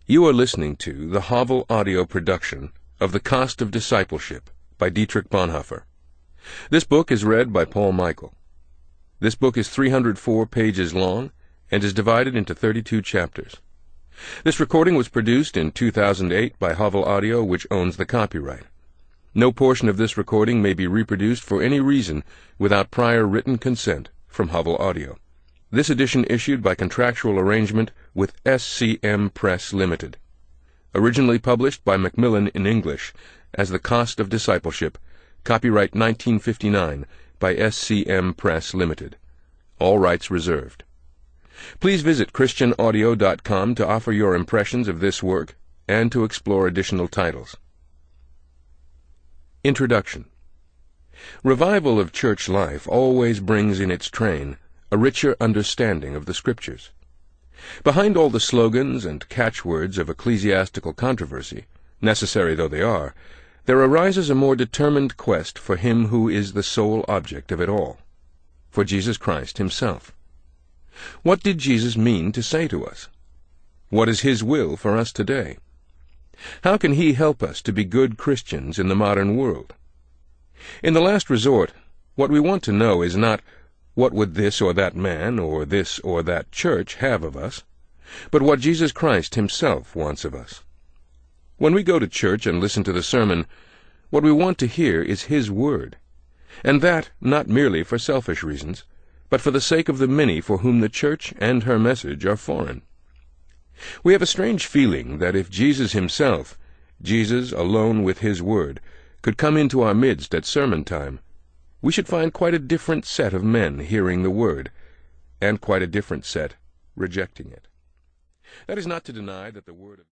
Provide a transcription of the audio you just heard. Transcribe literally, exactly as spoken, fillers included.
You are listening to the Havel audio production of The Cost of Discipleship by Dietrich Bonhoeffer. This book is read by Paul Michael. This book is three hundred four pages long and is divided into thirty-two chapters. This recording was produced in two thousand eight by Havel Audio, which owns the copyright. No portion of this recording may be reproduced for any reason without prior written consent from Havel Audio. This edition issued by contractual arrangement with S C M Press Limited. Originally published by Macmillan in English as The Cost of Discipleship, copyright nineteen fifty-nine by S C M Press Limited. All rights reserved. Please visit Christian audio dot com to offer your impressions of this work and to explore additional titles. Introduction. Revival of church life always brings in its train a richer understanding of the Scriptures. Behind all the slogans and catchwords of ecclesiastical controversy, necessary though they are, there arises a more determined quest for Him who is the sole object of it all, for Jesus Christ Himself. What did Jesus mean to say to us? What is His will for us today? How can He help us to be good Christians in the modern world? In the last resort, what we want to know is not what would this or that man or this or that church have of us, but what Jesus Christ Himself wants of us. When we go to church and listen to the sermon, what we want to hear is His Word, and that not merely for selfish reasons, but for the sake of the many for whom the church and her message are foreign. We have a strange feeling that if Jesus Himself, Jesus alone with His Word, could come into our midst at sermon time, we should find quite a different set of men hearing the Word, and quite a different set rejecting it. That is not to deny that the Word of